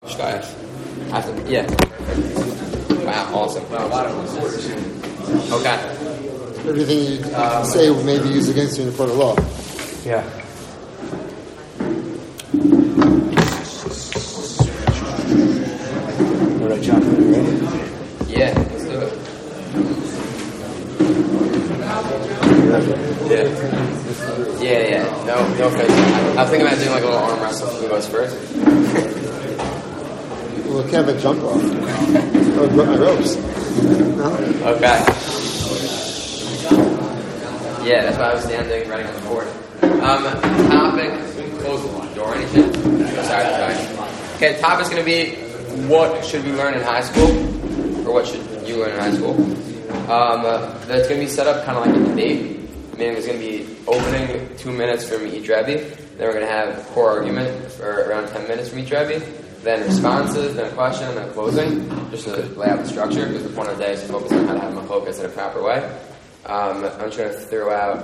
Yeah. Wow, awesome. Okay. Everything you say may be used against you in the court of law. Yeah. All right, John, you ready? Yeah, let's do it. Yeah. No offense. I was thinking about doing like a little arm wrestle. Who goes first? Well, it can't be jump off. Ropes. No? Okay. Yeah, that's why I was standing right on the board. Topic, close the door or anything? Sorry. Okay, the topic's going to be what should we learn in high school? Or what should you learn in high school? That's going to be set up kind of like a debate. Meaning there's going to be opening 2 minutes from each Rebbe. Then we're going to have a core argument for around 10 minutes from each Rebbe. Then responses, then a question, and then closing. Just to lay out the structure, because the point of the day is to focus on how to have my focus in a proper way. I'm trying to throw out,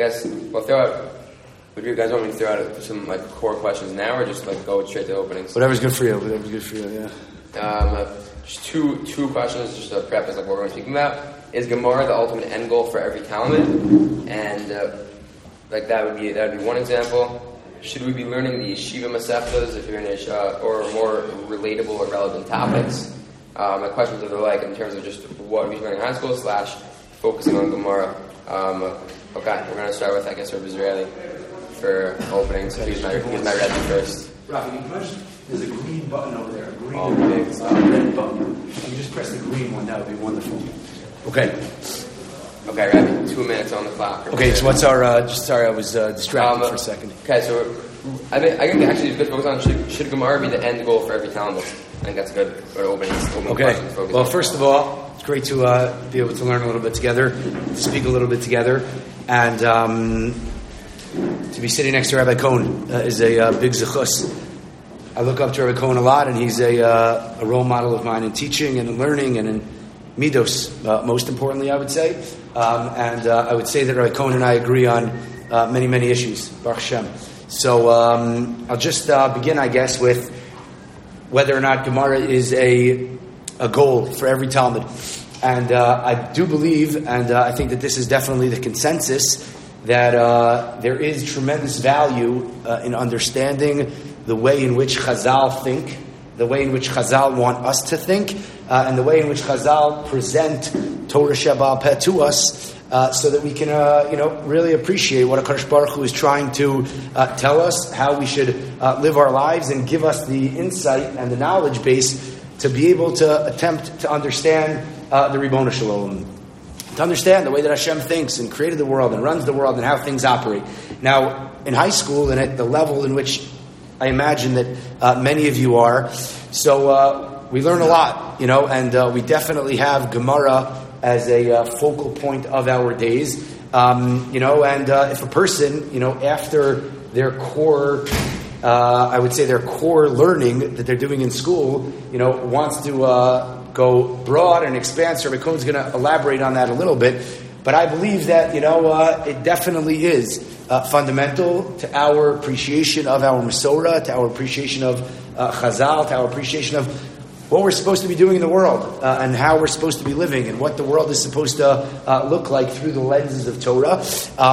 would you guys want me to throw out some like core questions now, or just like go straight to openings? Whatever's good for you, yeah. Just two questions, just to preface like what we're going to be speaking about. Is Gemara the ultimate end goal for every Talmud? And that would be one example. Should we be learning the Yeshiva Masechtas if you're in or more relatable or relevant topics? My questions are like in terms of just what we're learning in high school / focusing on Gemara. Okay, we're going to start with, I guess, Rabbi Israeli for openings. He's my Rebbe first. Rafi, there's a green button over there. A green big red button. If you just press the green one, that would be wonderful. Okay, Rabbi, 2 minutes on the clock. Okay, so what's our... sorry, I was distracted for a second. Okay, so I think actually it's good to focus on should Gemara be the end goal for every Talmud? I think that's good for opening Okay, questions. Well, first of all, it's great to be able to learn a little bit together, to speak a little bit together, and to be sitting next to Rabbi Cohen is a big zechus. I look up to Rabbi Cohen a lot, and he's a role model of mine in teaching and in learning and in midos, most importantly, I would say. And I would say that Rabbi Cohen and I agree on many, many issues, Baruch Hashem. So I'll just begin, I guess, with whether or not Gemara is a goal for every Talmud. And I do believe, and I think that this is definitely the consensus, that there is tremendous value in understanding the way in which Chazal think, the way in which Chazal want us to think, and the way in which Chazal present Torah Sheba'al Peh to us, so that we can, really appreciate what HaKadosh Baruch Hu is trying to tell us, how we should live our lives, and give us the insight and the knowledge base to be able to attempt to understand the Ribbono Shel Olam, to understand the way that Hashem thinks and created the world and runs the world and how things operate. Now, in high school and at the level in which I imagine that many of you are, so we learn a lot, and we definitely have Gemara as a focal point of our days, and if a person, after their core, I would say their core learning that they're doing in school, wants to go broad and expand. So Rabbi Cohen's going to elaborate on that a little bit, but I believe that it definitely is fundamental to our appreciation of our Masorah, to our appreciation of Chazal, to our appreciation of what we're supposed to be doing in the world, and how we're supposed to be living, and what the world is supposed to look like through the lenses of Torah.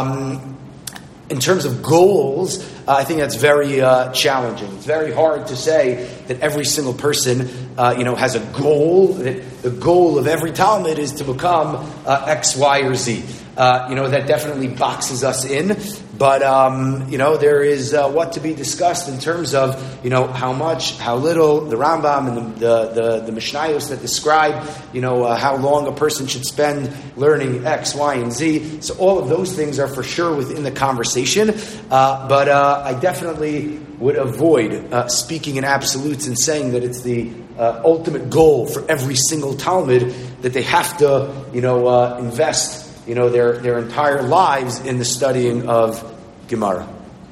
In terms of goals, I think that's very challenging. It's very hard to say that every single person, has a goal. That the goal of every Talmud is to become X, Y, or Z. That definitely boxes us in. But, there is what to be discussed in terms of, how much, how little, the Rambam and the Mishnayos that describe, how long a person should spend learning X, Y, and Z. So all of those things are for sure within the conversation. But I definitely would avoid speaking in absolutes and saying that it's the ultimate goal for every single Talmud that they have to, invest their entire lives in the studying of Gemara.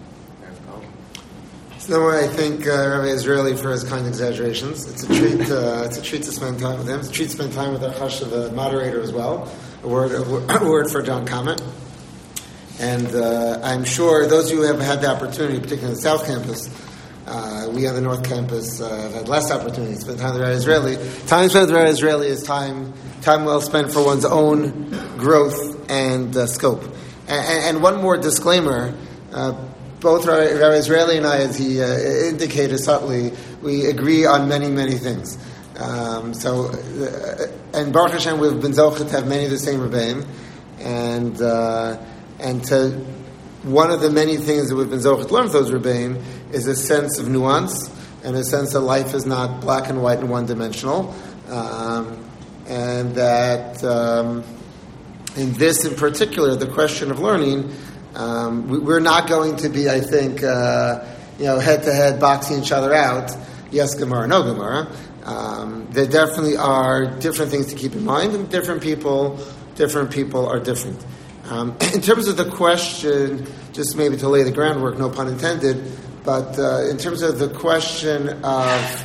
So I thank Rabbi Israeli for his kind exaggerations. It's a treat. It's a treat to spend time with him. It's a treat to spend time with our Chash, the moderator as well. A word for John Comment. And I'm sure those of you who have had the opportunity, particularly in the South Campus, We on the North Campus have had less opportunity to spend time with the Rabbi Israeli. Time spent with the Rabbi Israeli is time well spent for one's own growth and scope. And one more disclaimer. Both Rabbi Israeli and I, as he indicated subtly, we agree on many, many things. And Baruch Hashem, we've been zocheh to have many of the same Rebbeim, and to one of the many things that we've been zocheh to learn from those Rebbeim is a sense of nuance and a sense that life is not black and white and one-dimensional, and that in this in particular, the question of learning, we're not going to be, I think, head-to-head boxing each other out. Yes, Gemara, no Gemara. There definitely are different things to keep in mind, and different people are different. In terms of the question, just maybe to lay the groundwork, no pun intended, but in terms of the question of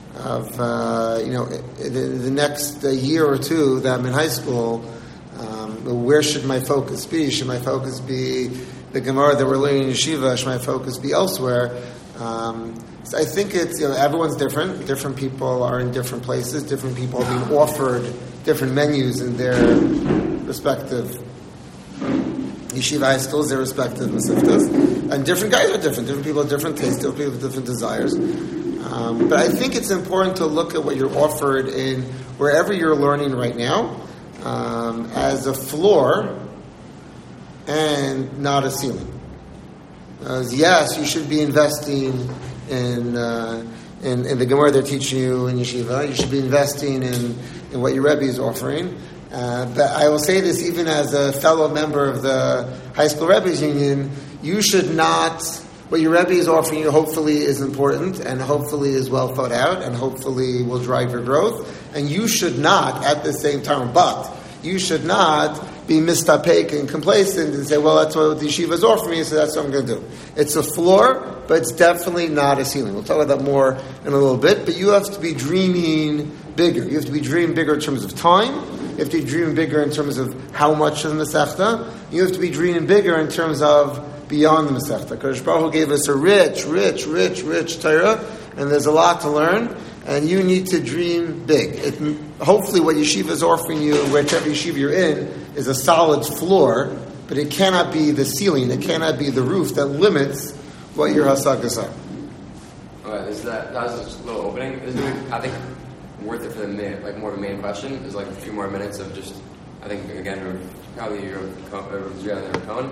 the next year or two that I'm in high school, where should my focus be? Should my focus be the Gemara that we're learning in yeshiva? Should my focus be elsewhere? So I think it's, everyone's different. Different people are in different places. Different people are being offered different menus in their respective yeshiva high schools, their respective masiftas. And different guys are different. Different people have different tastes. Different people have different desires. But I think it's important to look at what you're offered in wherever you're learning right now as a floor and not a ceiling. Yes, you should be investing in the Gemara they're teaching you in yeshiva. You should be investing in what your Rebbe is offering. But I will say this even as a fellow member of the High School Rebbe's Union, you should not, what your Rebbe is offering you hopefully is important and hopefully is well thought out and hopefully will drive your growth. And you should not, at the same time, you should not be mistapek and complacent and say, well, that's what the yeshiva is offering me, so that's what I'm going to do. It's a floor, but it's definitely not a ceiling. We'll talk about that more in a little bit, but you have to be dreaming bigger. You have to be dreaming bigger in terms of time. You have to be dreaming bigger in terms of how much of the Masechta. You have to be dreaming bigger in terms of beyond the Masechta. Kadosh Baruch Hu gave us a rich Torah, and there's a lot to learn. And you need to dream big. Hopefully what yeshiva is offering you, whichever yeshiva you're in, is a solid floor, but it cannot be the ceiling, it cannot be the roof that limits what your hasagas are. All right, that was just a little opening. I think worth it for more of a main question is a few more minutes of just, I think, again, probably your Cone.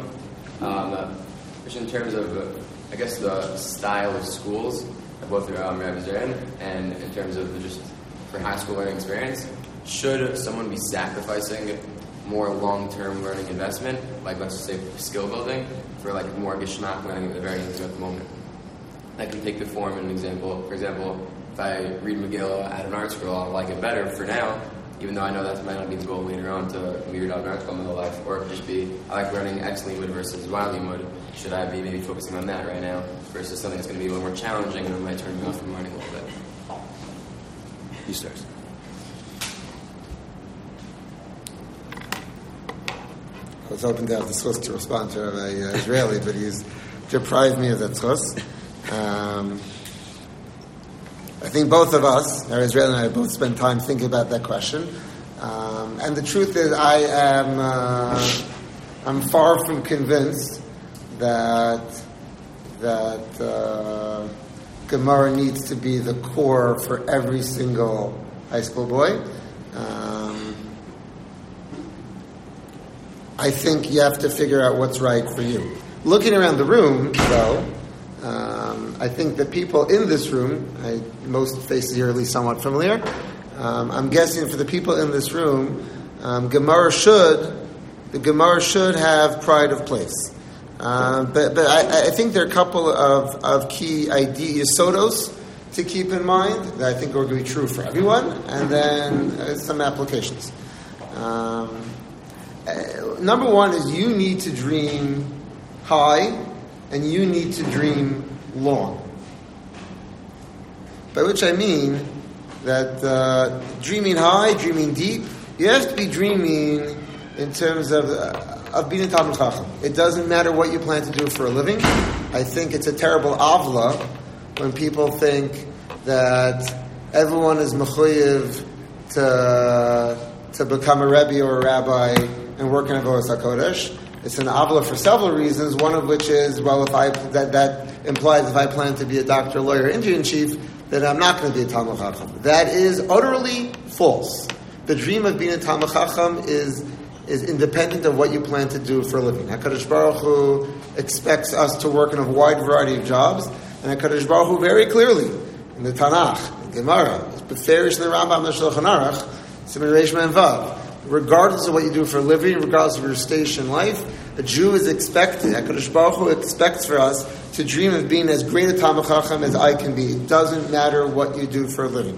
Just in terms of, I guess, the style of schools, both the Rabbi Zeren and in terms of just for high school learning experience, should someone be sacrificing more long-term learning investment, let's just say skill building, for more geschmack learning at the very intimate moment? I can take the form an example. For example, if I read Megillah at an art school, I'll like it better for now, even though I know that might not be the goal later on to read out an art school in my life, or it could just be, I like learning X limud versus Y limud. Should I be maybe focusing on that right now versus something that's going to be a little more challenging and it might turn me off from learning a little bit? You start. I was hoping to have the zchus to respond to Rabbi Israeli, but he's deprived me of that zchus. I think both of us, Rabbi Israeli and I, both spent time thinking about that question. And the truth is, I'm far from convinced that Gemara needs to be the core for every single high school boy. I think you have to figure out what's right for you. Looking around the room, though, I think the people in this room, most faces here are at least somewhat familiar. I'm guessing for the people in this room, the Gemara should have pride of place. But I think there are a couple of key yesodot to keep in mind that I think are going to be true for everyone, and then some applications. Number one is you need to dream high, and you need to dream long. By which I mean that dreaming high, dreaming deep, you have to be dreaming in terms of being a Talmid Chacham. It doesn't matter what you plan to do for a living. I think it's a terrible avla when people think that everyone is mechuyev to become a rebbe or a rabbi and work in Avodas HaKodesh. It's an avla for several reasons, one of which is, well, that implies if I plan to be a doctor, lawyer, Indian chief, then I'm not going to be a Talmud Chacham. That is utterly false. The dream of being a Talmud Chacham is independent of what you plan to do for a living. HaKadosh Baruch Hu expects us to work in a wide variety of jobs, and HaKadosh Baruch Hu very clearly, in the Tanakh, in Gemara, Beferish in the Rambam, the Shulchan Aruch, Siman Reish Mem Vav, regardless of what you do for a living, regardless of your station in life, a Jew is expected, HaKadosh Baruch Hu expects for us to dream of being as great a Talmud Chacham as I can be. It doesn't matter what you do for a living.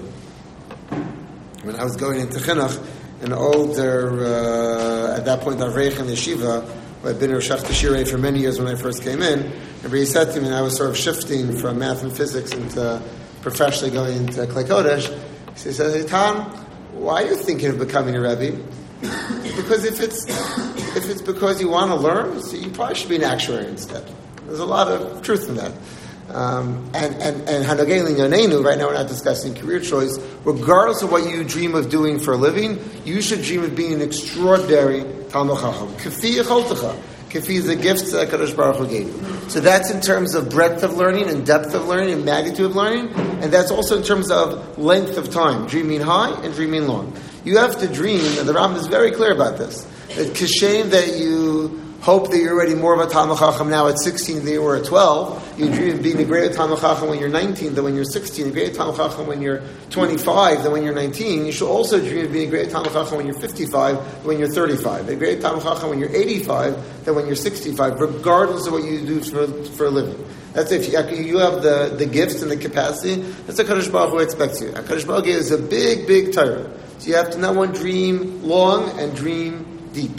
When I was going into Chinuch, an older, at that point, Avreich in the Yeshiva, who had been a Rosh Tashirei for many years when I first came in, and he said to me, and I was sort of shifting from math and physics into professionally going into Klei Kodesh, he said, "Hey, Tom, why are you thinking of becoming a Rebbe? Because if it's because you want to learn, so you probably should be an actuary instead." There's a lot of truth in that. And Hanogein Yonenu, right now we're not discussing career choice. Regardless of what you dream of doing for a living, you should dream of being an extraordinary Talmud Chacham. Kafi Yecholtecha. Kafi is the gifts that HaKadosh Baruch Hu gave you. So that's in terms of breadth of learning and depth of learning and magnitude of learning, and that's also in terms of length of time, dreaming high and dreaming long. You have to dream, and the Rambam is very clear about this. It's kishem that you hope that you're already more of a Talmud Chacham now at 16 than you were at 12. You dream of being a greater Talmud Chacham when you're 19 than when you're 16, a greater Talmud Chacham when you're 25 than when you're 19. You should also dream of being a greater Talmud Chacham when you're 55 than when you're 35, a greater Talmud Chacham when you're 85 than when you're 65, regardless of what you do for a living. That's if you have the gifts and the capacity. That's what HaKadosh Baruch Hu expects you. HaKadosh Baruch Hu is a big, big Torah. So you have to not one dream long and dream deep.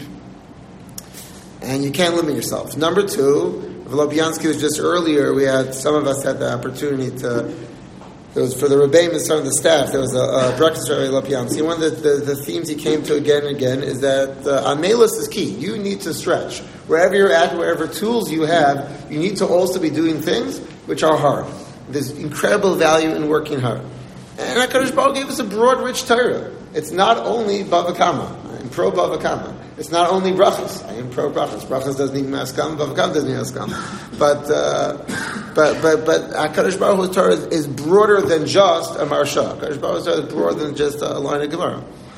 And you can't limit yourself. Number two, Lopiansky was just earlier, some of us had the opportunity there was for the Rebbeim and some of the staff, there was a breakfast at Lopiansky. One of the themes he came to again and again is that Amelus is key. You need to stretch. Wherever you're at, wherever tools you have, you need to also be doing things which are hard. There's incredible value in working hard. And HaKadosh Baruch Hu gave us a broad, rich Torah. It's not only Bava Kama. I'm pro Bava Kama. It's not only brachas. I am pro brachas. Brachas doesn't need maskam. Bava Kama doesn't need maskam. But HaKadosh Baruch Hu's Torah is broader than just a marsha. HaKadosh Baruch Hu's Torah is broader than just a line of Gemara.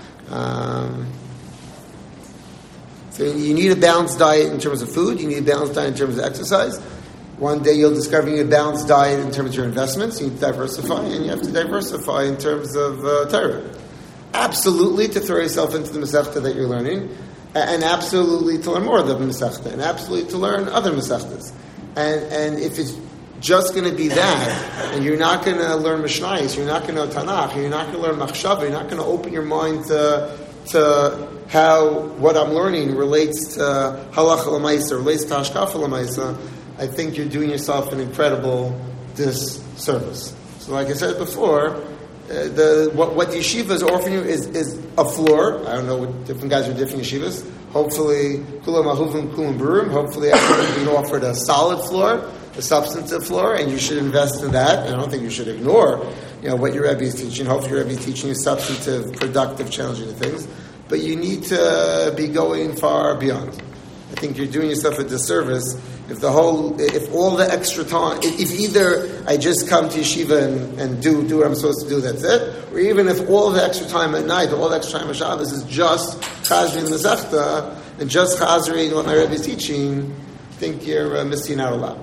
So you need a balanced diet in terms of food. You need a balanced diet in terms of exercise. One day you'll discover you need a balanced diet in terms of your investments. You need to diversify, and you have to diversify in terms of Torah. Absolutely to throw yourself into the Masechta that you're learning, and absolutely to learn more of the Masechta, and absolutely to learn other Masechtas. And if it's just going to be that, and you're not going to learn Mishnayos, you're not going to know Tanakh, you're not going to learn Machshava, you're not going to open your mind to how what I'm learning relates to Halacha L'Maisa, relates to Hashkafa L'Maisa, I think you're doing yourself an incredible disservice. So like I said before, what the yeshiva is offering you is a floor. I don't know what different guys are different yeshivas. Hopefully, kulam ahuvim kulam burim. Hopefully, everyone's being offered a solid floor, a substantive floor, and you should invest in that. And I don't think you should ignore, what your Rebbe is teaching. Hopefully, your Rebbe is teaching you substantive, productive, challenging things. But you need to be going far beyond. I think you're doing yourself a disservice if all the extra time, if either I just come to yeshiva and do what I'm supposed to do, that's it, or even if all the extra time at night, all the extra time at Shabbos is just chazering the Masechta and just chazering what my Rebbe is teaching, I think you're missing out a lot.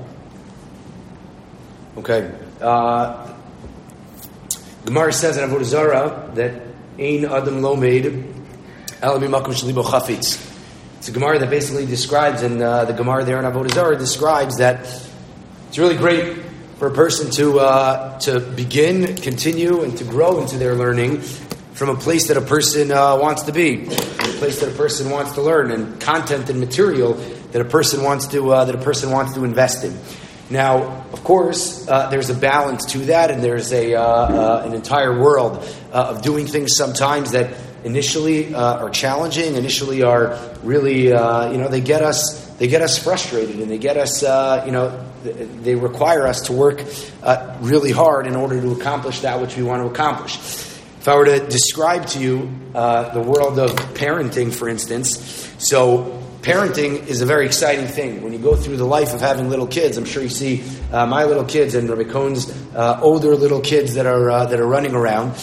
Okay. Gemara says in Avodah Zarah that Ein Adam Lo Meid Ela Mimakom Shelibo Chafetz. It's a Gemara that basically describes, and the Gemara there in Avodah Zarah describes that it's really great for a person to begin, continue, and to grow into their learning from a place that a person wants to be, from a place that a person wants to learn, and content and material that a person wants to invest in. Now, of course, there's a balance to that, and there's an entire world of doing things sometimes that initially are challenging, initially are really, they get us frustrated, and they get us, they require us to work really hard in order to accomplish that which we want to accomplish. If I were to describe to you the world of parenting, for instance, so parenting is a very exciting thing. When you go through the life of having little kids, I'm sure you see my little kids and Rabbi Cohn's older little kids that are running around.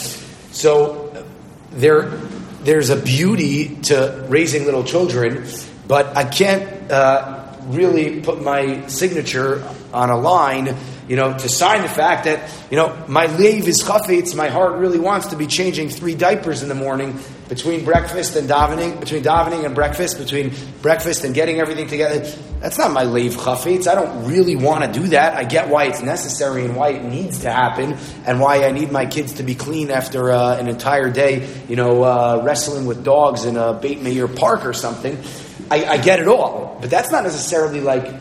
So there's a beauty to raising little children, but I can't really put my signature on a line, to sign the fact that, my leiv is chafetz, my heart really wants to be changing 3 diapers in the morning between breakfast and davening, between davening and breakfast, between breakfast and getting everything together. That's not my leiv chafetz. I don't really want to do that. I get why it's necessary and why it needs to happen and why I need my kids to be clean after an entire day, wrestling with dogs in a Beit Meir park or something. I get it all. But that's not necessarily like,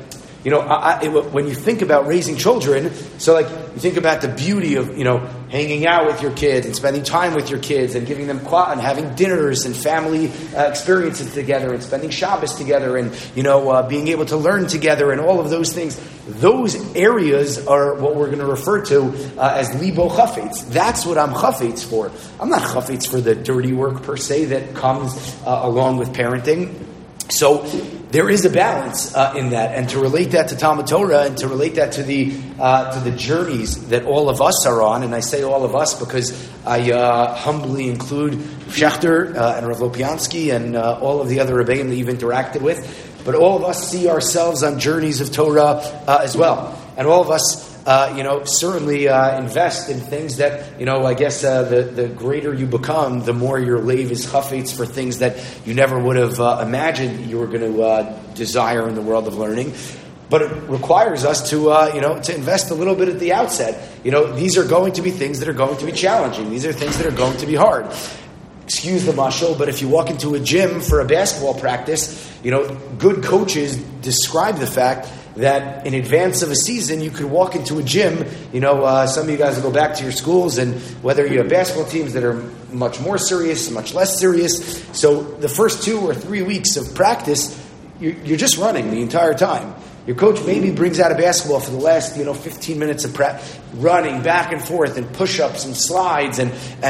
when you think about raising children, so like you think about the beauty of, hanging out with your kids and spending time with your kids and giving them and having dinners and family experiences together and spending Shabbos together and, being able to learn together and all of those things. Those areas are what we're going to refer to as libo chafetz. That's what I'm chafetz for. I'm not chafetz for the dirty work per se that comes along with parenting. So there is a balance in that, and to relate that to Talmud Torah and to relate that to the journeys that all of us are on, and I say all of us because I humbly include Schechter and Rav Lopiansky and all of the other Rebbeim that you've interacted with, but all of us see ourselves on journeys of Torah as well, and all of us certainly invest in things that, I guess the greater you become, the more your leiv is chafetz for things that you never would have imagined you were going to desire in the world of learning. But it requires us to invest a little bit at the outset. These are going to be things that are going to be challenging. These are things that are going to be hard. Excuse the mashal, but if you walk into a gym for a basketball practice, good coaches describe the fact that in advance of a season, you could walk into a gym, some of you guys will go back to your schools, and whether you have basketball teams that are much more serious, much less serious. So the first 2 or 3 weeks of practice, you're just running the entire time. Your coach maybe brings out a basketball for the last, 15 minutes of running back and forth and push-ups and slides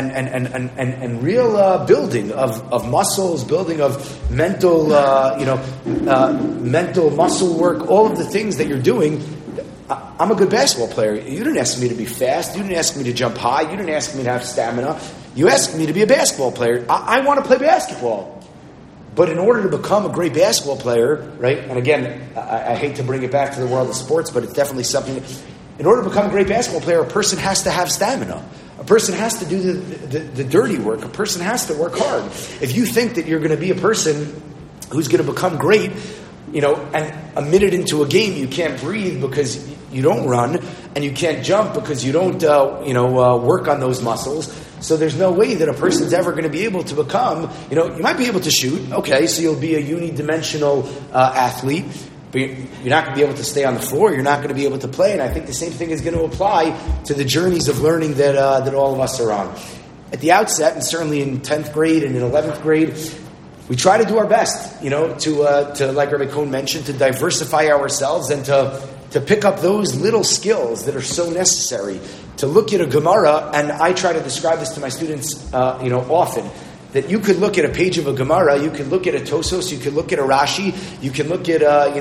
and real building of muscles, building of mental, mental muscle work, all of the things that you're doing. I'm a good basketball player. You didn't ask me to be fast. You didn't ask me to jump high. You didn't ask me to have stamina. You asked me to be a basketball player. I want to play basketball. But in order to become a great basketball player, right, and again, I hate to bring it back to the world of sports, but it's definitely something. In order to become a great basketball player, a person has to have stamina. A person has to do the dirty work. A person has to work hard. If you think that you're going to be a person who's going to become great, and a minute into a game you can't breathe because you don't run, and you can't jump because you don't, work on those muscles. So there's no way that a person's ever going to be able to become, you might be able to shoot, okay, so you'll be a unidimensional athlete, but you're not going to be able to stay on the floor, you're not going to be able to play, and I think the same thing is going to apply to the journeys of learning that all of us are on. At the outset, and certainly in 10th grade and in 11th grade, we try to do our best, to like Rabbi Cohn mentioned, to diversify ourselves and to pick up those little skills that are so necessary. To look at a Gemara, and I try to describe this to my students, often, that you could look at a page of a Gemara, you could look at a Tosos, you could look at a Rashi, you can look at a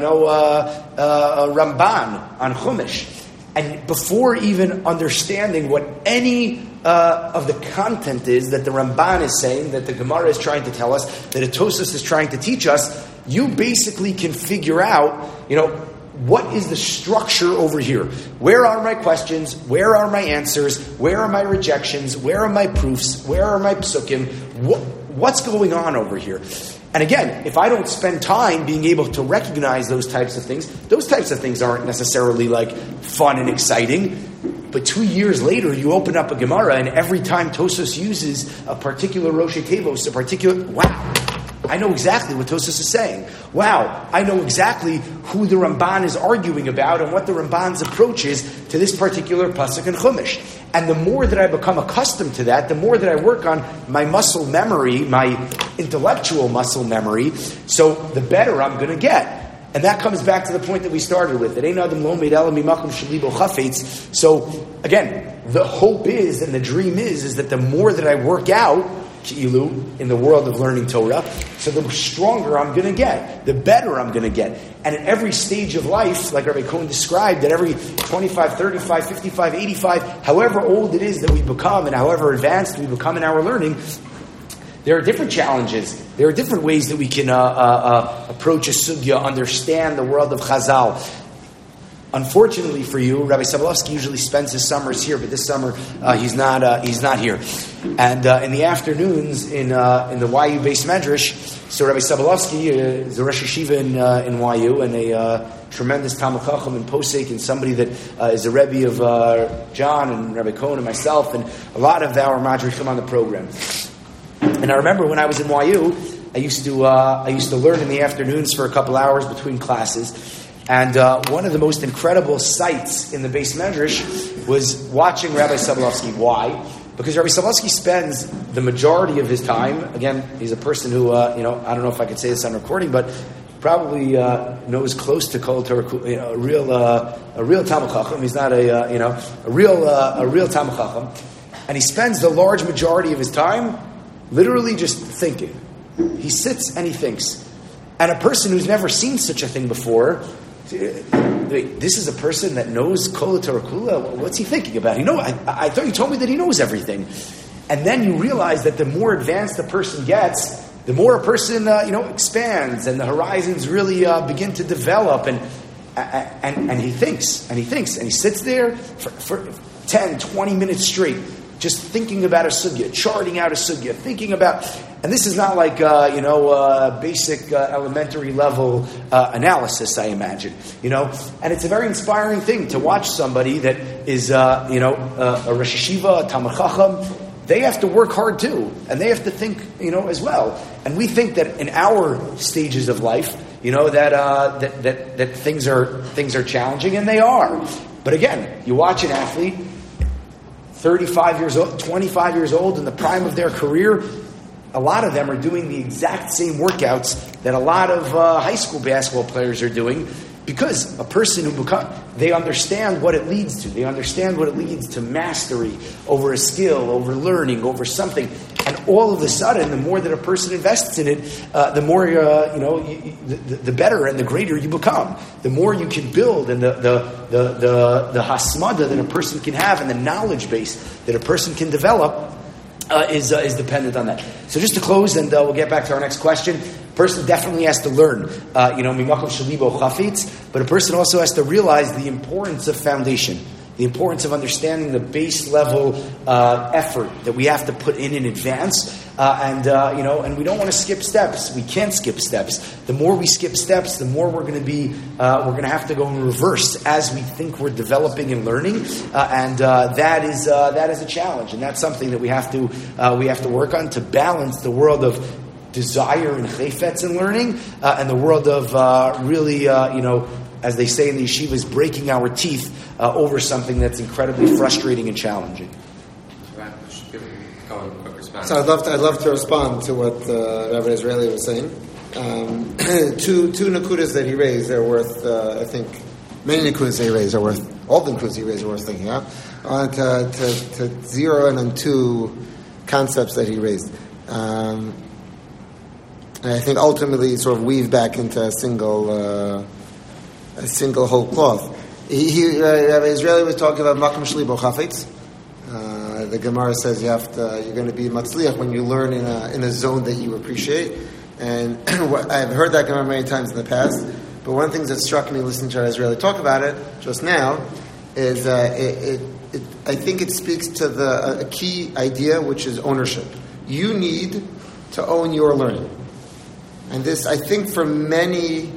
Ramban on Chumash, and before even understanding what any of the content is that the Ramban is saying, that the Gemara is trying to tell us, that a Tosos is trying to teach us, you basically can figure out, what is the structure over here? Where are my questions? Where are my answers? Where are my rejections? Where are my proofs? Where are my psukim? What's going on over here? And again, if I don't spend time being able to recognize those types of things aren't necessarily like fun and exciting. But 2 years later, you open up a Gemara, and every time Tosos uses a particular Rosh Tevos, I know exactly what Tosfos is saying. Wow, I know exactly who the Ramban is arguing about and what the Ramban's approach is to this particular pasuk in Chumash. And the more that I become accustomed to that, the more that I work on my muscle memory, my intellectual muscle memory, so the better I'm going to get. And that comes back to the point that we started with. So, again, the hope is and the dream is that the more that I work out, in the world of learning Torah, so the stronger I'm going to get, the better I'm going to get. And at every stage of life, like Rabbi Cohen described, at every 25, 35, 55, 85, however old it is that we become and however advanced we become in our learning, there are different challenges. There are different ways that we can approach a sugya, understand the world of Chazal. Unfortunately for you, Rabbi Sobolovsky usually spends his summers here, but this summer he's not here. And in the afternoons in the YU Beis Medrash, so Rabbi Sobolovsky is a Rosh Yeshiva in YU and a tremendous Talmid Chacham and Posek, and somebody that is a Rebbe of John and Rabbi Cohen and myself, and a lot of our Madrichim on the program. And I remember when I was in YU, I used to learn in the afternoons for a couple hours between classes. And one of the most incredible sights in the Beis Medrash was watching Rabbi Sobolovsky. Why? Because Rabbi Sobolovsky spends the majority of his time. Again, he's a person who I don't know if I could say this on recording, but probably knows close to Kol Torah, a real Talmid Chacham. He's not a real Talmid Chacham, and he spends the large majority of his time literally just thinking. He sits and he thinks. And a person who's never seen such a thing before, this is a person that knows Kol Torah Kula. What's he thinking about? I thought you told me that he knows everything. And then you realize that the more advanced a person gets, the more a person expands, and the horizons really begin to develop. And he thinks, and he sits there for 10, 20 minutes straight, just thinking about a sugya, charting out a sugya, thinking about, and this is not like basic elementary level analysis, I imagine, and it's a very inspiring thing to watch somebody that is a Rosh Yeshiva, a Talmid Chacham. They have to work hard too, and they have to think, as well. And we think that in our stages of life, that things are challenging, and they are. But again, you watch an athlete, 35 years old, 25 years old, in the prime of their career, a lot of them are doing the exact same workouts that a lot of high school basketball players are doing, because a person they understand what it leads to. They understand what it leads to mastery over a skill, over learning, over something. And all of a sudden, the more that a person invests in it, the more, the better and the greater you become. The more you can build, and the hasmada that a person can have, and the knowledge base that a person can develop is dependent on that. So just to close, and we'll get back to our next question. A person definitely has to learn, mimakom shalibo chafetz, but a person also has to realize the importance of foundation. The importance of understanding the base level effort that we have to put in advance, and we don't want to skip steps. We can't skip steps. The more we skip steps, the more we're going to have to go in reverse as we think we're developing and learning, and that is a challenge, and that's something that we have to work on to balance the world of desire and chayfetz in learning, and the world of really, as they say in the yeshivas, breaking our teeth over something that's incredibly frustrating and challenging. So I'd love to respond to what Rabbi Israeli was saying. Two nakudas that he raised are worth, I think, many nakudas that he raised are worth, all the nakudas he raised are worth thinking about. I want to zero in on two concepts that he raised. And I think ultimately sort of weave back into a single whole cloth. Rabbi Israeli was talking about makom shlibo chafetz. The Gemara says you're going to be matzliach when you learn in a zone that you appreciate. And I've heard that Gemara many times in the past. But one of the things that struck me listening to Rabbi Israeli talk about it just now is I think it speaks to a key idea, which is ownership. You need to own your learning, and this I think for many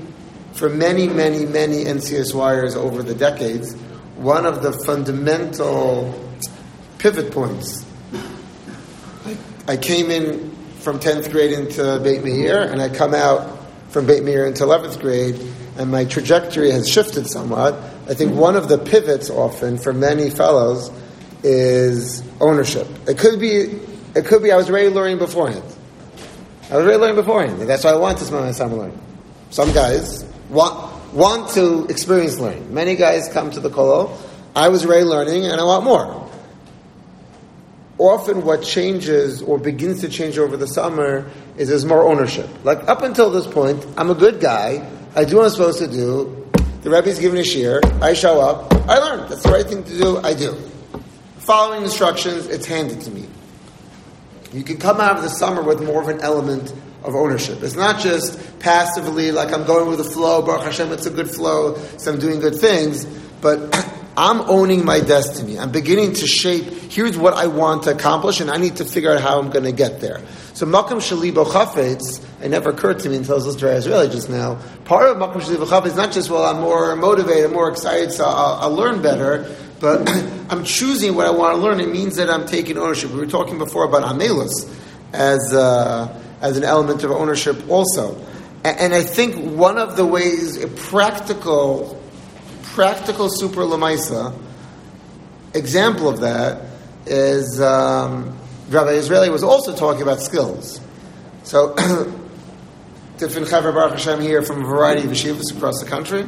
NCSYers over the decades, one of the fundamental pivot points. I came in from 10th grade into Beit Meir, and I come out from Beit Meir into 11th grade, and my trajectory has shifted somewhat. I think one of the pivots often for many fellows is ownership. It could be I was already learning beforehand. And that's why I want to spend my summer learning. Some guys want to experience learning. Many guys come to the kollel. I was already learning, and I want more. Often what changes or begins to change over the summer is there's more ownership. Like up until this point, I'm a good guy. I do what I'm supposed to do. The Rebbe's giving a shiur. I show up. I learn. That's the right thing to do. I do. Following instructions, it's handed to me. You can come out of the summer with more of an element of ownership. It's not just passively like I'm going with the flow, Baruch Hashem, it's a good flow, so I'm doing good things, but I'm owning my destiny. I'm beginning to shape, here's what I want to accomplish, and I need to figure out how I'm going to get there. So Makom Sheli Bo Chafetz, it never occurred to me until I was listening to Israeli just now, part of Makom Sheli Bo Chafetz is not just, well, I'm more motivated, more excited, so I'll learn better, but I'm choosing what I want to learn. It means that I'm taking ownership. We were talking before about Amelus as an element of ownership also. And I think one of the ways, a practical super lemaisa example of that is Rabbi Israeli was also talking about skills. So different Chaver Baruch Hashem here from a variety of yeshivas across the country,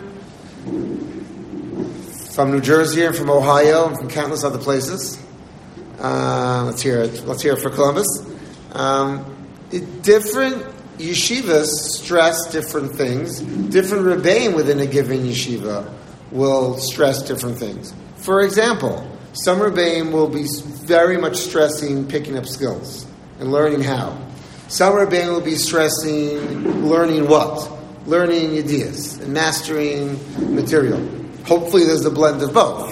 from New Jersey and from Ohio and from countless other places. Let's hear it for Columbus. Different yeshivas stress different things. Different rebbeim within a given yeshiva will stress different things. For example, some rebbeim will be very much stressing picking up skills and learning how. Some rebbeim will be stressing learning what? Learning ideas and mastering material. Hopefully there's a blend of both.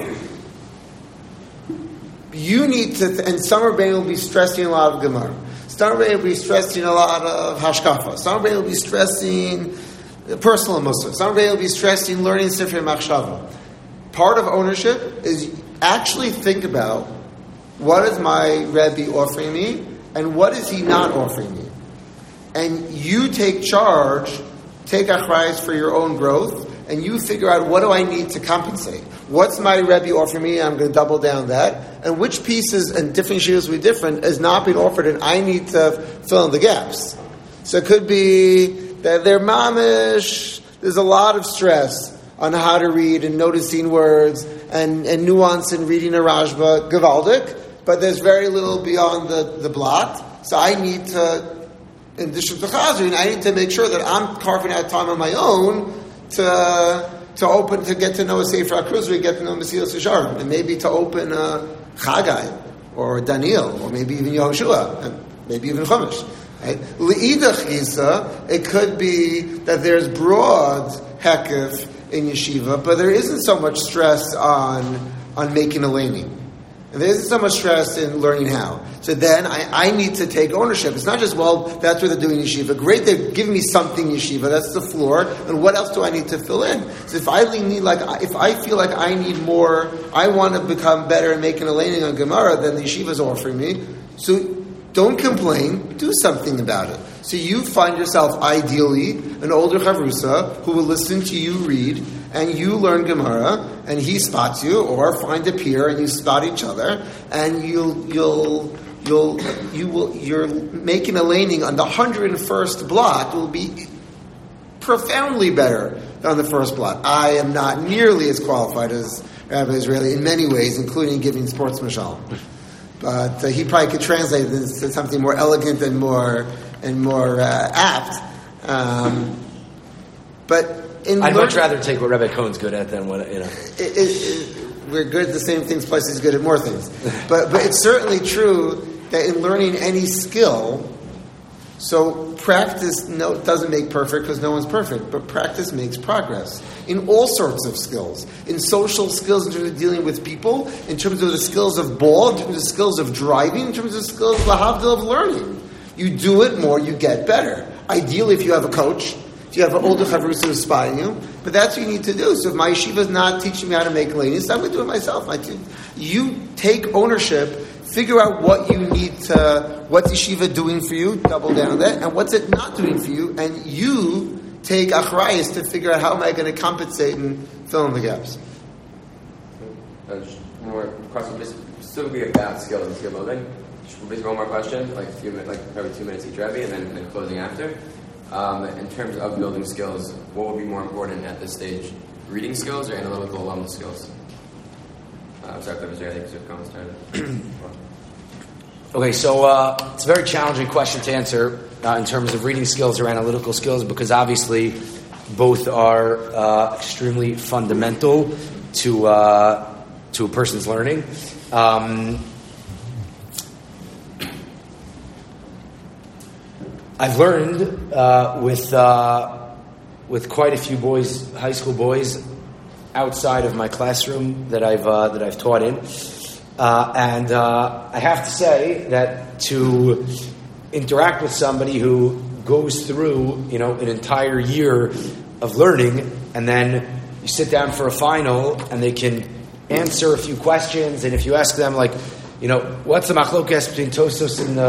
You need to, and some rebbeim will be stressing a lot of Gemara. Some rebbeim will be stressing a lot of Hashkafa. Some rebbeim will be stressing personal Muslim. Some rebbeim will be stressing learning Sifrei Machshava. Part of ownership is actually think about what is my Rebbe offering me and what is he not offering me. And you take charge, take achrayus for your own growth, and you figure out what do I need to compensate. What's my Rebbe offering me? I'm going to double down that. And which pieces and different yeshivas will be different is not being offered, and I need to fill in the gaps. So it could be that they're mamish. There's a lot of stress on how to read and noticing words and nuance in reading a Rashba, Gevaldik, but there's very little beyond the blot. So I need to, in addition to Chazrin, I need to make sure that I'm carving out time on my own to get to know a Sefer HaKruzri, get to know Mesilas Yesharim, and maybe to open a Chagai, or Daniel, or maybe even Yehoshua, and maybe even Chumash. Right? L'idach Yisa, it could be that there's broad hekif in yeshiva, but there isn't so much stress on making a laning. And there isn't so much stress in learning how. So then I need to take ownership. It's not just, well, that's what they're doing yeshiva. Great, they're giving me something yeshiva. That's the floor. And what else do I need to fill in? So if I feel like I need more, I want to become better at making a laning on Gemara than the yeshiva is offering me. So don't complain. Do something about it. So you find yourself ideally an older chavrusa who will listen to you read, and you learn Gemara, and he spots you, or find a peer and you spot each other, and you're making a laning on the 101st blot will be profoundly better than the first blot. I am not nearly as qualified as Rabbi Israeli in many ways, including giving sports mashal. But he probably could translate this to something more elegant and more apt. But I'd much rather take what Rabbi Cohen's good at than what, we're good at the same things, plus he's good at more things. But it's certainly true that in learning any skill, so practice doesn't make perfect because no one's perfect, but practice makes progress in all sorts of skills. In social skills, in terms of dealing with people, in terms of the skills of ball, in terms of the skills of driving, in terms of skills lahavdil of learning. You do it more, you get better. Ideally, if you have a coach, if you have an older chavrusa who's spotting you, but that's what you need to do. So if my yeshiva is not teaching me how to make lanis, I'm going to do it myself. You take ownership figure out what you need to, what's yeshiva doing for you, double down on that, and what's it not doing for you, and you take achrayus to figure out how am I going to compensate and fill in the gaps. More question, specifically about skills and skill building. Basically, one more question, like probably 2 minutes each, Rebbe, and then closing after. In terms of building skills, what would be more important at this stage? Reading skills or analytical alumna skills? I'm sorry if that was there, I think Mr. Cohen started. Okay, so it's a very challenging question to answer in terms of reading skills or analytical skills, because obviously both are extremely fundamental to a person's learning. I've learned with quite a few boys, high school boys, outside of my classroom that I've taught in, and I have to say that to interact with somebody who goes through an entire year of learning, and then you sit down for a final and they can answer a few questions, and if you ask them what's the machlokas between Tosos and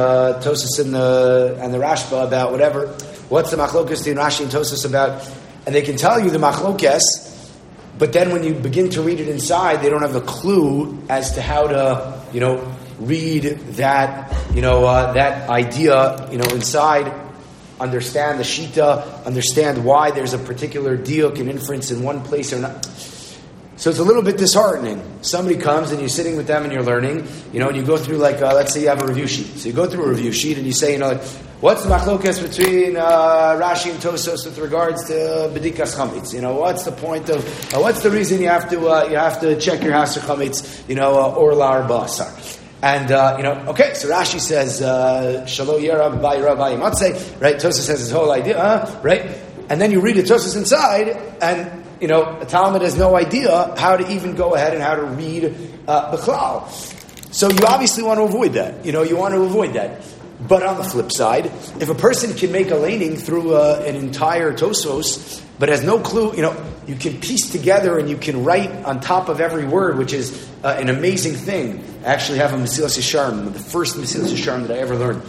the Rashba about whatever? What's the machlokas between Rashi and Tosos about? And they can tell you the machlokas, but then when you begin to read it inside, they don't have a clue as to how to read that that idea inside, understand the shita, understand why there's a particular diuk and inference in one place or not. So it's a little bit disheartening. Somebody comes and you're sitting with them and you're learning, and you go through let's say you have a review sheet. So you go through a review sheet and you say, what's the machlokas between Rashi and Tosos with regards to bedikas chametz? What's the point of, what's the reason you have to check your house for chametz, or lar basar? And, okay, so Rashi says, Shalo Yera B'Bai Rabbi Matzeh, right? Tosos says his whole idea, right? And then you read the Tosos inside, and, a Talmud has no idea how to even go ahead and how to read B'chlal. So you obviously want to avoid that. You want to avoid that. But on the flip side, if a person can make a laning through an entire Tosos, but has no clue, you can piece together and you can write on top of every word, which is an amazing thing. I actually have a Mesilas Yesharim, the first Mesilas Yesharim that I ever learned.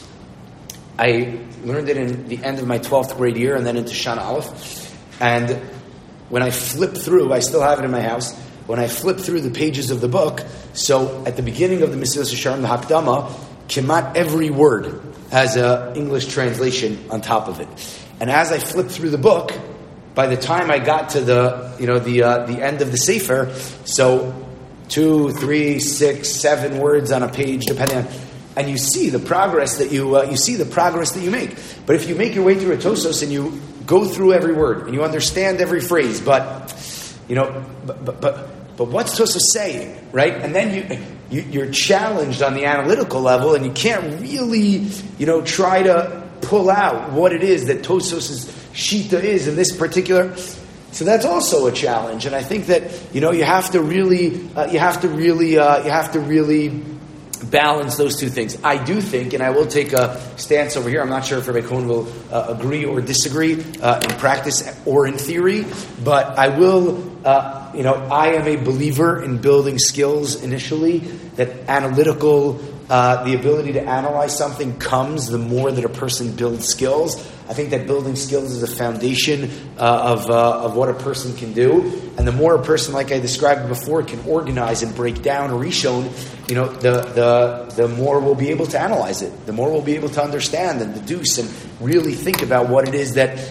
I learned it in the end of my 12th grade year and then into Shana Aleph. And when I flip through, I still have it in my house, when I flip through the pages of the book, so at the beginning of the Mesilas Yesharim, the Hakdama, Kemat every word has an English translation on top of it. And as I flipped through the book, by the time I got to the end of the Sefer, so 2, 3, 6, 7 words on a page, depending on, and you see the progress that you make. But if you make your way through a Tosos and you go through every word and you understand every phrase, but what's Tosos saying, right? And then you're challenged on the analytical level, and you can't really, try to pull out what it is that Tosos's shita is in this particular. So that's also a challenge, and I think that you have to really balance those two things. I do think, and I will take a stance over here. I'm not sure if Rabbi Cohen will agree or disagree in practice or in theory, but I will. I am a believer in building skills initially. That analytical, the ability to analyze something comes the more that a person builds skills. I think that building skills is a foundation of what a person can do, and the more a person, like I described before, can organize and break down a rishon, the more we'll be able to analyze it. The more we'll be able to understand and deduce and really think about what it is that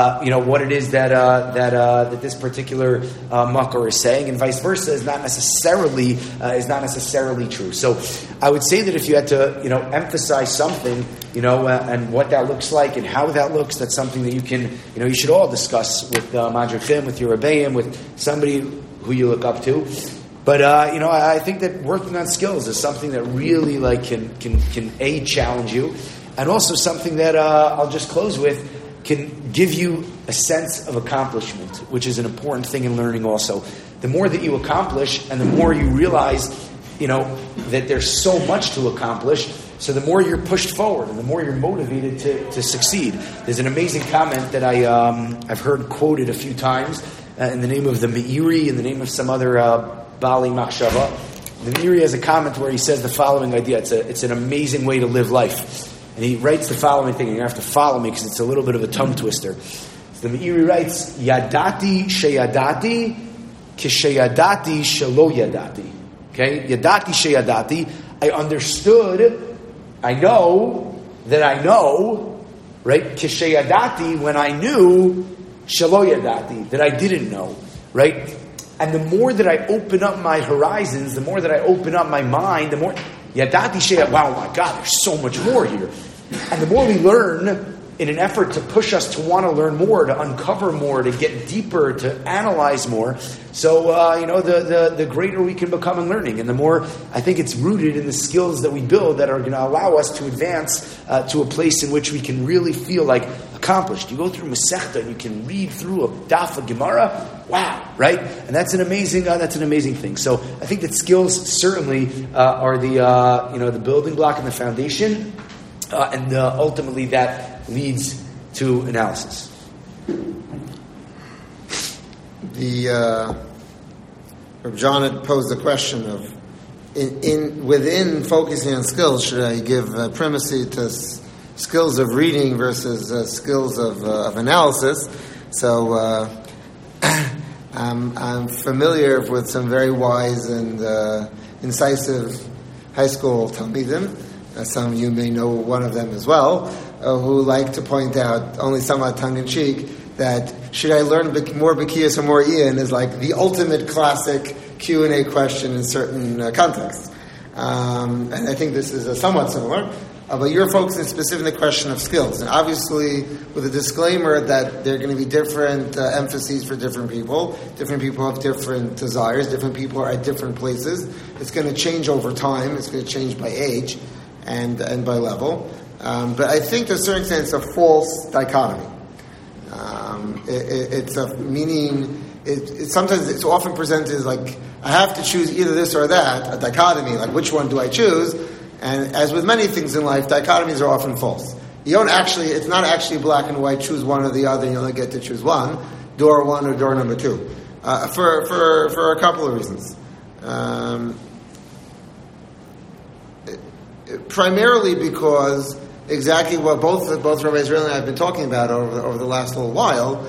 that this particular makor is saying, and vice versa is not necessarily true. So I would say that if you had to emphasize something, and what that looks like and how that looks, that's something that you can you should all discuss with Madrichim, with your Rebbeim, with somebody who you look up to. But I think that working on skills is something that really can challenge you, and also something that I'll just close with can give you a sense of accomplishment, which is an important thing in learning. Also, the more that you accomplish, and the more you realize, that there's so much to accomplish. So the more you're pushed forward, and the more you're motivated to succeed. There's an amazing comment that I've heard quoted a few times in the name of the Meiri, in the name of some other Bali Machshava, The Meiri has a comment where he says the following idea. It's an amazing way to live life. And he writes the following thing, and you have to follow me because it's a little bit of a tongue twister. So the Meiri writes, Yadati sheyadati kisheyadati shelo yadati. Okay? Yadati sheyadati. I understood, I know that I know, right? Kisheyadati, when I knew, shelo yadati, that I didn't know, right? And the more that I open up my horizons, the more that I open up my mind, the more Yadati sheyadati, wow, my God, there's so much more here. And the more we learn in an effort to push us to want to learn more, to uncover more, to get deeper, to analyze more. So, the greater we can become in learning. And the more, I think it's rooted in the skills that we build that are going to allow us to advance to a place in which we can really feel like accomplished. You go through Masechta and you can read through a daf of Gemara. Wow, right? And that's an amazing thing. So I think that skills certainly are the building block and the foundation, and ultimately that leads to analysis. Rabbi John had posed the question of, within focusing on skills, should I give primacy to skills of reading versus skills of analysis? So I'm familiar with some very wise and incisive high school talmidim. Some of you may know one of them as well, who like to point out, only somewhat tongue-in-cheek, that should I learn more B'kiyas or more Ian is like the ultimate classic Q&A question in certain contexts. And I think this is somewhat similar. But you're focusing specifically on the question of skills. And obviously, with a disclaimer that there are going to be different emphases for different people. Different people have different desires. Different people are at different places. It's going to change over time. It's going to change by age and by level. But I think to a certain extent it's a false dichotomy. It's a meaning, sometimes it's often presented as like, I have to choose either this or that, a dichotomy, like which one do I choose? And as with many things in life, dichotomies are often false. It's not actually black and white, choose one or the other, you only get to choose one, door one or door number two, for a couple of reasons. Primarily because exactly what both Rabbi Israel and I have been talking about over the last little while,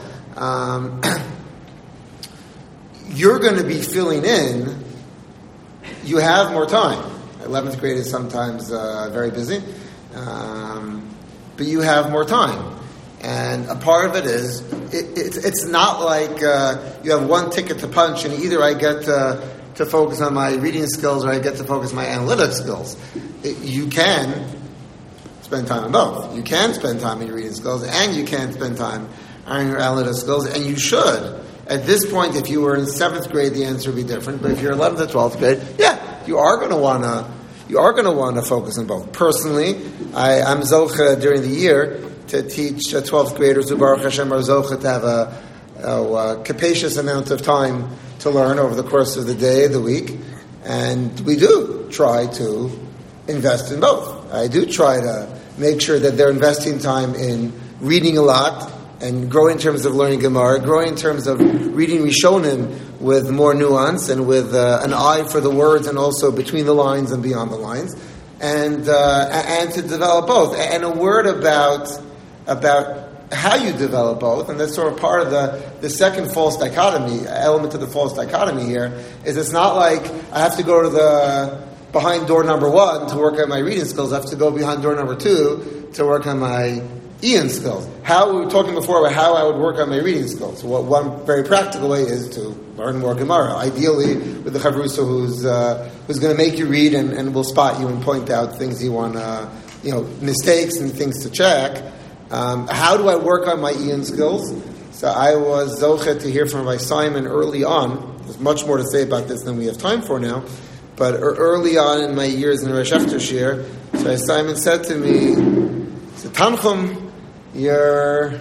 you're going to be filling in, you have more time. 11th grade is sometimes very busy, but you have more time. And a part of it is, it's not like you have one ticket to punch and either I get to focus on my reading skills or I get to focus on my analytic skills. You can spend time on both. You can spend time on your reading skills and you can spend time on your analytic skills, and you should. At this point, if you were in 7th grade, the answer would be different. But if you're 11th or 12th grade, you are going to want to focus on both. Personally, I'm zoche during the year to teach 12th graders who Baruch Hashem are zoche to have a capacious amount of time to learn over the course of the day, the week, and we do try to invest in both. I do try to make sure that they're investing time in reading a lot and growing in terms of learning Gemara, growing in terms of reading Rishonim with more nuance and with an eye for the words and also between the lines and beyond the lines, and to develop both. And a word about how you develop both, and that's sort of part of the second false dichotomy, element of the false dichotomy here, is it's not like I have to go to behind door number 1 to work on my reading skills, I have to go behind door number 2 to work on my Ian skills. We were talking before about how I would work on my reading skills. So one very practical way is to learn more Gemara. Ideally, with the Chavrusa who's going to make you read and will spot you and point out things you want mistakes and things to check. How do I work on my Ian skills? So I was zoche to hear from Rabbi Simon early on. There's much more to say about this than we have time for now. But early on in my years in Rosh Shir, so Simon said to me, Tanchum, you're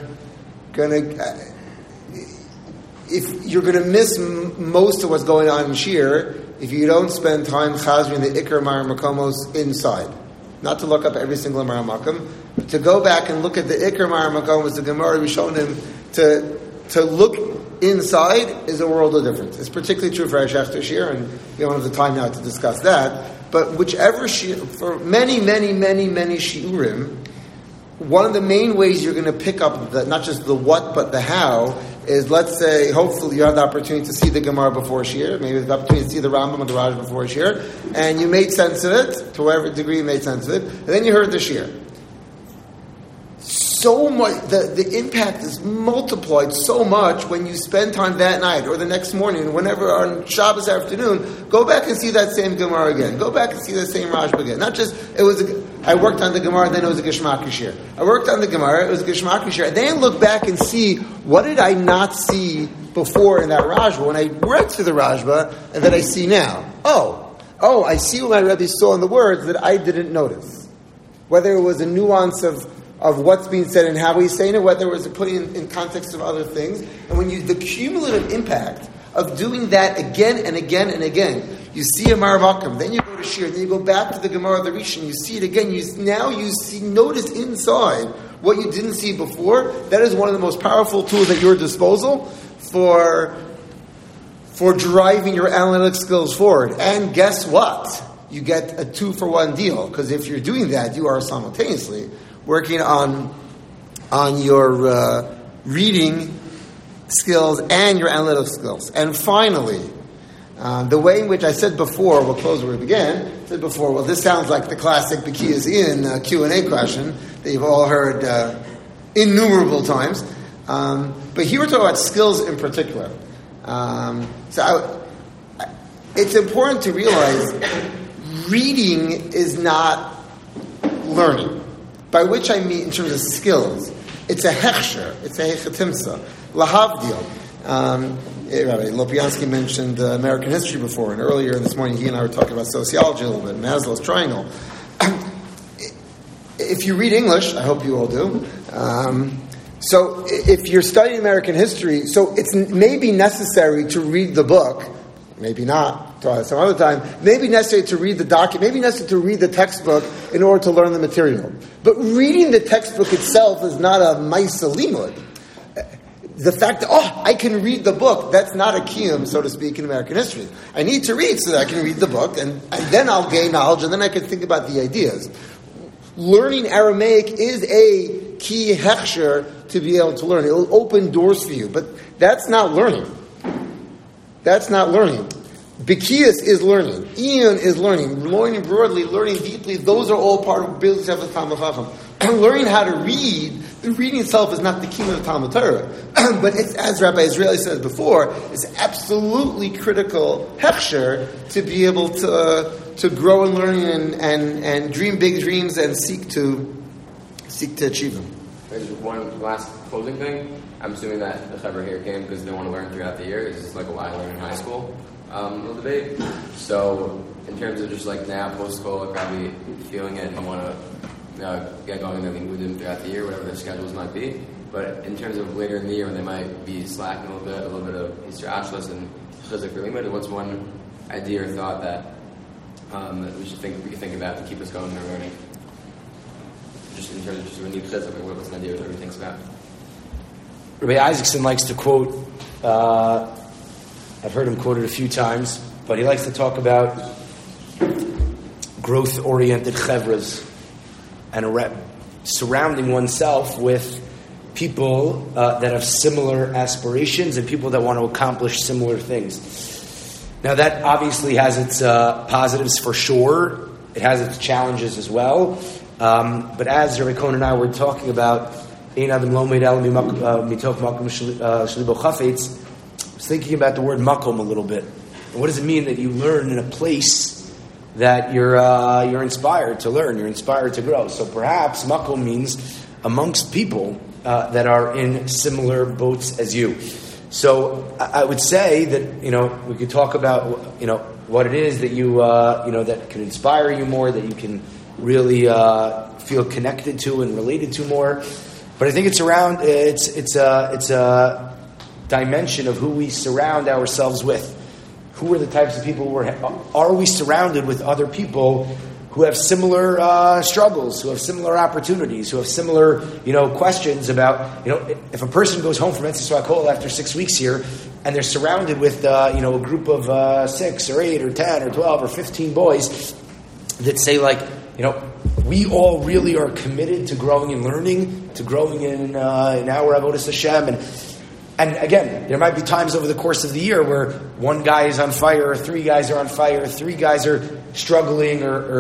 gonna miss most of what's going on in Shir if you don't spend time chazring the Iker Mara Makomos inside. Not to look up every single Mara Makom, but to go back and look at the Iker Mara Makomos, the Gemara Rishonim, to look inside is a world of difference. It's particularly true for our Shechter Shir, and we don't have the time now to discuss that. But whichever shir, for many shiurim, one of the main ways you're going to pick up not just the what but the how is, let's say, hopefully you have the opportunity to see the Gemara before Shir, maybe the opportunity to see the Rambam and the Raj before Shir, and you made sense of it, to whatever degree you made sense of it, and then you heard the Shir. So much, the impact is multiplied so much when you spend time that night or the next morning, whenever on Shabbos afternoon, go back and see that same Gemara again. Go back and see that same Rashba again. Not just, I worked on the Gemara, then it was a Geshmak Shir. I worked on the Gemara, it was a Geshmak Shir. Then look back and see, what did I not see before in that Rashba, when I read through the Rashba, and that I see now? Oh, I see what my Rebbe saw in the words that I didn't notice. Whether it was a nuance of what's being said and how he's saying it, whether it was putting in context of other things. And when the cumulative impact of doing that again and again and again, you see a Maravakam, then you go to Shir, then you go back to the Gemara of the Rishon, you see it again, notice inside what you didn't see before. That is one of the most powerful tools at your disposal for driving your analytic skills forward. And guess what? You get a 2-for-1 deal, because if you're doing that, you are simultaneously working on your reading skills and your analytic skills. And finally, the way in which I said before, we'll close where we began, well, this sounds like the classic B'kiyas in Q&A question that you've all heard innumerable times. But here we're talking about skills in particular. It's important to realize reading is not learning. By which I mean, in terms of skills, it's a hechsher, it's a hechatimsa, lahavdil. Rabbi Lopiansky mentioned American history before, and earlier this morning he and I were talking about sociology a little bit, Maslow's triangle. If you read English, I hope you all do, so if you're studying American history, so it's maybe necessary to read the book, maybe not, some other time, maybe necessary to read the document, maybe necessary to read the textbook in order to learn the material. But reading the textbook itself is not a ma'isa limud. The fact that, I can read the book, that's not a kiyum, so to speak, in American history. I need to read so that I can read the book, and then I'll gain knowledge, and then I can think about the ideas. Learning Aramaic is a key hechsher to be able to learn. It will open doors for you, but that's not learning. That's not learning. B'kiyas is learning. Iyun is learning broadly, learning deeply. Those are all part of building yourself as Talmid Chacham. Learning how to read, the reading itself is not the key of the Talmud Torah. But it's, as Rabbi Israeli said before, it's absolutely critical hechsher to be able to grow in learning and dream big dreams and seek to achieve them. There's one last closing thing. I'm assuming that the Chaver here came because they want to learn throughout the year. This is like what I learned in high school. Little debate. So, in terms of just like now, post-school, probably feeling it and want to get going in their lingudim throughout the year, whatever their schedules might be. But in terms of later in the year when they might be slacking a little bit of Easter Ashlas and Chizik for Limud, what's one idea or thought that we could think about to keep us going in our learning? Just in terms of just renewed Chizik, what's an idea that everybody thinks about? Rabbi Isaacson likes to quote, I've heard him quoted a few times, but he likes to talk about growth-oriented chevras and surrounding oneself with people that have similar aspirations and people that want to accomplish similar things. Now that obviously has its positives for sure. It has its challenges as well. But as Rabbi Cohen and I were talking about, I was thinking about the word makom a little bit. And what does it mean that you learn in a place that you're inspired to learn, you're inspired to grow? So perhaps makom means amongst people that are in similar boats as you. So I would say that we could talk about what it is that you that can inspire you more, that you can really feel connected to and related to more. But I think it's around it's a dimension of who we surround ourselves with. Who are the types of people are we surrounded with other people who have similar struggles, who have similar opportunities, who have similar, questions about, if a person goes home from Etzis Kol after 6 weeks here, and they're surrounded with, a group of 6 or 8 or 10 or 12 or 15 boys that say, we all really are committed to growing and learning, to growing in our Avodas Hashem, and again, there might be times over the course of the year where one guy is on fire, or 3 guys are on fire, 3 guys are struggling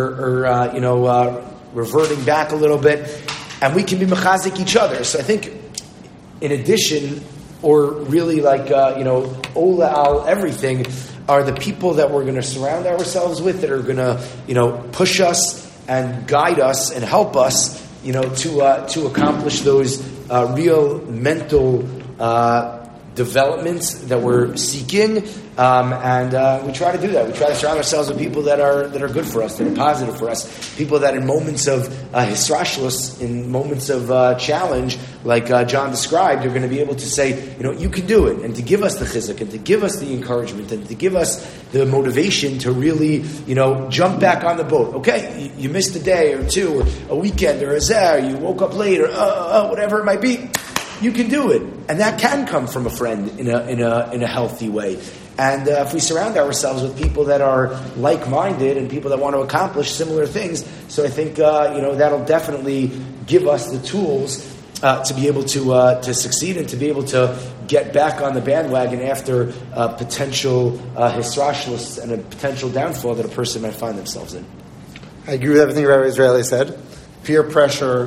or reverting back a little bit, and we can be mechazik each other. So I think, in addition, or really ola al everything, are the people that we're going to surround ourselves with, that are going to push us and guide us and help us to accomplish those real mental developments that we're seeking, and we try to do that. We try to surround ourselves with people that are good for us, that are positive for us, people that in moments of hisrashlus, in moments of challenge, like John described, are going to be able to say, you can do it, and to give us the chizuk, and to give us the encouragement, and to give us the motivation to really, jump back on the boat. Okay, you missed a day or 2, or a weekend, or a zeh, you woke up late, or whatever it might be. You can do it, and that can come from a friend in a healthy way. And if we surround ourselves with people that are like-minded and people that want to accomplish similar things, so I think that'll definitely give us the tools to be able to succeed and to be able to get back on the bandwagon after potential hisrashlus and a potential downfall that a person might find themselves in. I agree with everything Rabbi Israeli said. Peer pressure,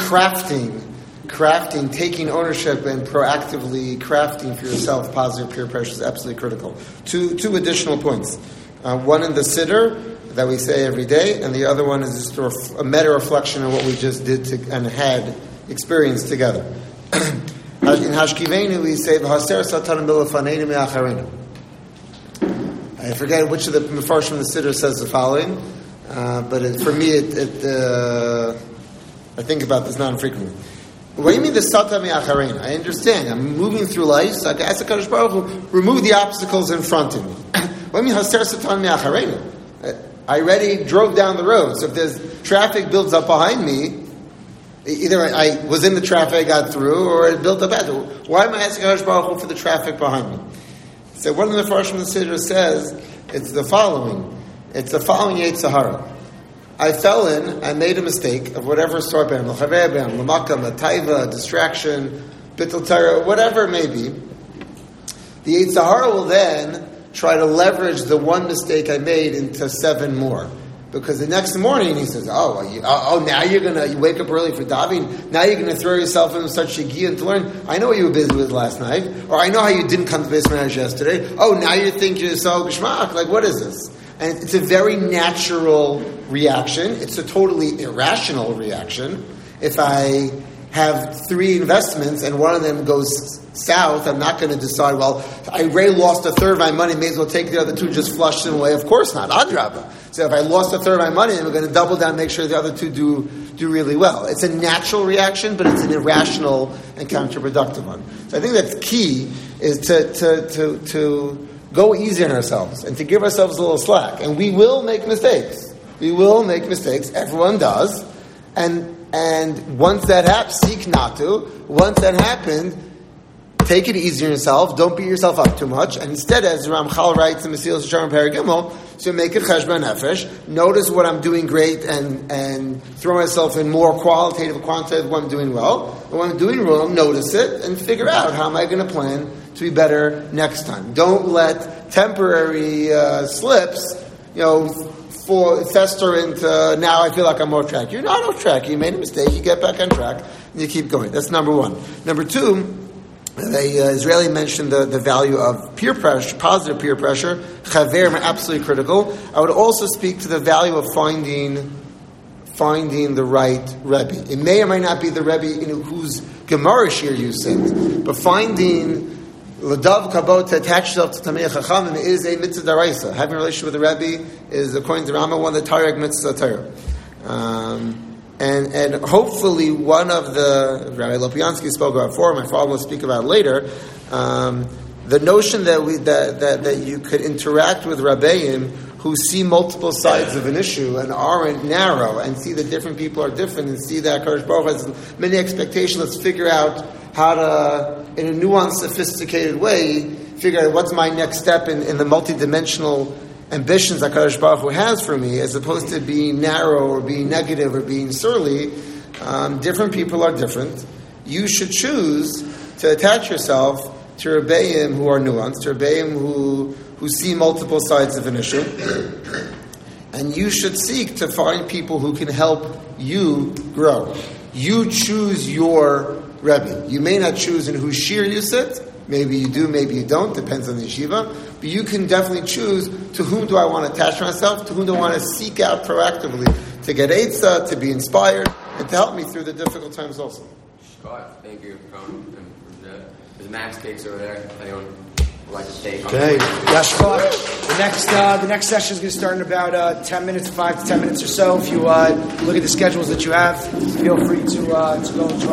crafting, taking ownership and proactively crafting for yourself positive peer pressure is absolutely critical. Two additional points. One in the siddur that we say every day, and the other one is just a meta reflection of what we just did and had experienced together. In Hashkivenu we say, "V'haser satan milafaneinu me'acharenu." I forget which of the Mefarshim from the siddur says the following, but for me, I think about this non-frequently. What do you mean the satan me'acharenu? I understand. I'm moving through life, so I can ask HaKadosh Baruch Hu, remove the obstacles in front of me. What do you mean haser satan me'acharenu? I already drove down the road, so if there's traffic builds up behind me, either I was in the traffic, I got through, or it built up after. Why am I asking HaKadosh Baruch Hu for the traffic behind me? So one of the Mefarshim in the Siddur says, it's the following Yetzer Hara. I made a mistake of whatever sort, l'chaver, l'makam, a taiva, a distraction, bittul Torah, whatever it may be. The Yetzer Hara will then try to leverage the one mistake I made into 7 more. Because the next morning he says, now you wake up early for davening, now you're going to throw yourself into such shigiyah to learn. I know what you were busy with last night, or I know how you didn't come to base marriage yesterday. Oh, now you think you're so geshmak. Like, what is this? And it's a very natural reaction. It's a totally irrational reaction. If I have 3 investments and one of them goes south, I'm not going to decide, well, I already lost a third of my money, may as well take the other 2, just flush them away. Of course not. Adrabah. So if I lost a third of my money, then we're going to double down, make sure the other 2 do really well. It's a natural reaction, but it's an irrational and counterproductive one. So I think that's key, is to go easy on ourselves and to give ourselves a little slack. And we will make mistakes. Everyone does. And once that happens, seek not to. Once that happened, take it easy on yourself. Don't beat yourself up too much. And instead, as Ramchal writes in Mesilas Yesharim Paragimel, so make it cheshbon nefesh. Notice what I'm doing great and throw myself in more qualitative, quantitative, what I'm doing well. And when I'm doing wrong, notice it and figure out how am I going to plan to be better next time. Don't let temporary slips, fester into, now I feel like I'm off track. You're not off track. You made a mistake. You get back on track and you keep going. That's number 1. Number 2, the Israeli mentioned the value of peer pressure, positive peer pressure. Chaver, absolutely critical. I would also speak to the value of finding the right Rebbe. It may or may not be the Rebbe whose Gemara shir you sing, but finding Ladav kabot to attach yourself to Tamei Chachamim is a mitzvah daraisa. Having a relationship with the Rebbe is, according to Rama, one of the Tarek mitzvah Torah. And hopefully one of the, Rabbi Lopiansky spoke about before, my father will speak about later, the notion that you could interact with Rabbeim who see multiple sides of an issue and aren't narrow and see that different people are different and see that HaKadosh Baruch Hu has many expectations. Let's figure out how to, in a nuanced, sophisticated way, figure out what's my next step in the multidimensional ambitions that HaKadosh Baruch Hu has for me, as opposed to being narrow or being negative or being surly. Different people are different. You should choose to attach yourself to Rebbeim who are nuanced, to Rebbeim who see multiple sides of an issue. And you should seek to find people who can help you grow. You choose your Rebbe. You may not choose in whose shir you sit. Maybe you do, maybe you don't. Depends on the yeshiva. But you can definitely choose to whom do I want to attach myself, to whom do I want to seek out proactively to get eitzah, to be inspired, and to help me through the difficult times also. Scott, thank you for coming. There's Max cakes over there. If anyone would like to take. Okay. The next session is going to start in about 10 minutes, 5 to 10 minutes or so. If you look at the schedules that you have, feel free to go and join.